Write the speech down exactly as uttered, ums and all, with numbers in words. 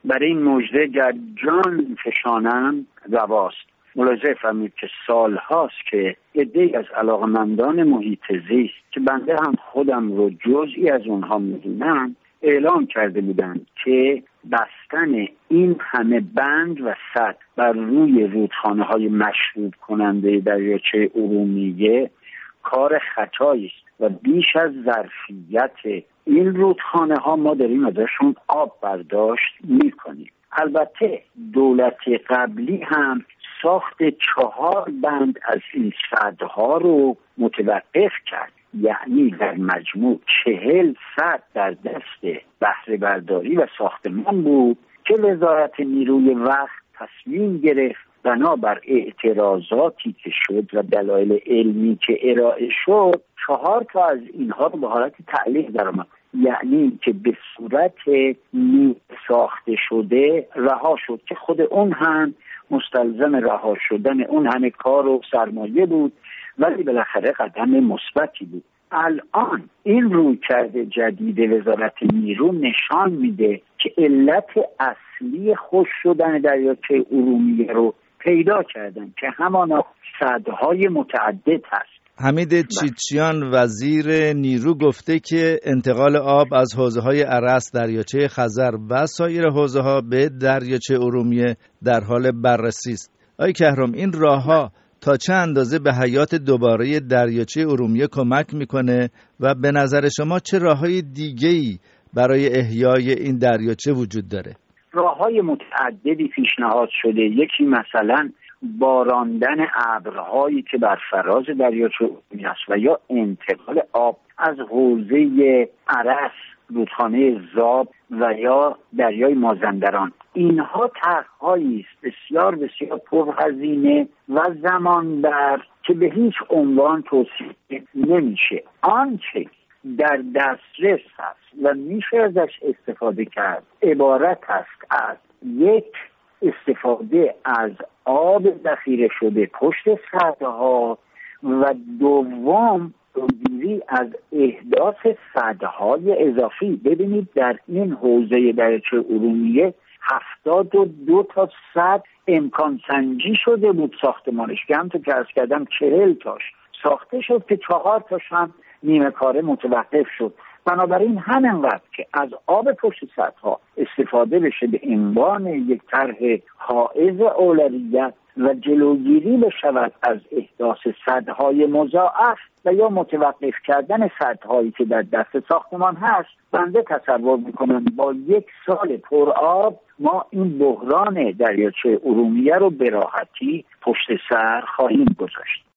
برای این مژده گر جان فشانم رواست. ملاحظه فرمایید که سالهاست که عده‌ای از علاقه‌مندان محیط زیست که بنده هم خودم رو جزئی از اونها میدونم اعلام کرده بودند که بستن این همه بند و سد بر روی رودخانه‌های مشروب کننده دریاچه ارومیه کار خطایی است و بیش از ظرفیت این رودخانه‌ها ما داریم ازشون آب برداشت می‌کنیم. البته دولت قبلی هم ساخت چهار بند از این سدها رو متوقف کرد، یعنی در مجموع چهل سد در دست بهره برداری و ساختمان بود که وزارت نیروی وقت تصمیم گرفت بنابر اعتراضاتی که شد و دلایل علمی که ارائه شد چهار تا از اینها رو به حالت تعلیق درآمد، یعنی که به صورت نیم ساخته شده رها شد که خود اون هم مستلزم رها شدن اون همه کار و سرمایه بود، ولی بالاخره قدم مثبتی بود. الان این رویکرد جدید وزارت نیرو نشان میده که علت اصلی خشک شدن دریاچه ارومیه رو پیدا کردن که همانا سدهای متعدد هست. حمید چیچیان وزیر نیرو گفته که انتقال آب از حوضه‌های ارس، دریاچه خزر و سایر حوضه‌ها به دریاچه ارومیه در حال بررسی است. آقای کهرام، این راه‌ها تا چه اندازه به حیات دوباره دریاچه ارومیه کمک میکنه و به نظر شما چه راه‌های دیگه‌ای برای احیای این دریاچه وجود داره؟ راه‌های متعددی پیشنهاد شده. یکی مثلا باراندن ابرهایی که بر فراز دریاچه ارومیه است و یا انتقال آب از حوزه ارس، رودخانه زاب و یا دریای مازندران. اینها طرح‌هایی است بسیار بسیار پرهزینه و زمانبر که به هیچ عنوان توصیه نمیشه. آنچه در دسترس هست و میشه ازش استفاده کرد عبارت است از یک، استفاده از آب ذخیره شده پشت سدها و دوم جلوگیری از احداث سدهای اضافی. ببینید در این حوزه دریاچه ارومیه هفتاد و دو تا سد امکان سنجی شده بود ساختمانش که همونطور که عرض کردم چهل تاش ساخته شد که چهار تاش هم نیمه کاره متوقف شد. بنابراین همینقدر که از آب پشت سدها استفاده بشه به عنوان یک طرح حائز اولویت و جلوگیری بشود از احداث سدهای مضاعف و یا متوقف کردن سدهایی که در دست ساختمان هست، بنده تصور میکنم با یک سال پر آب ما این بحران دریاچه ارومیه رو به راحتی پشت سر خواهیم گذاشت.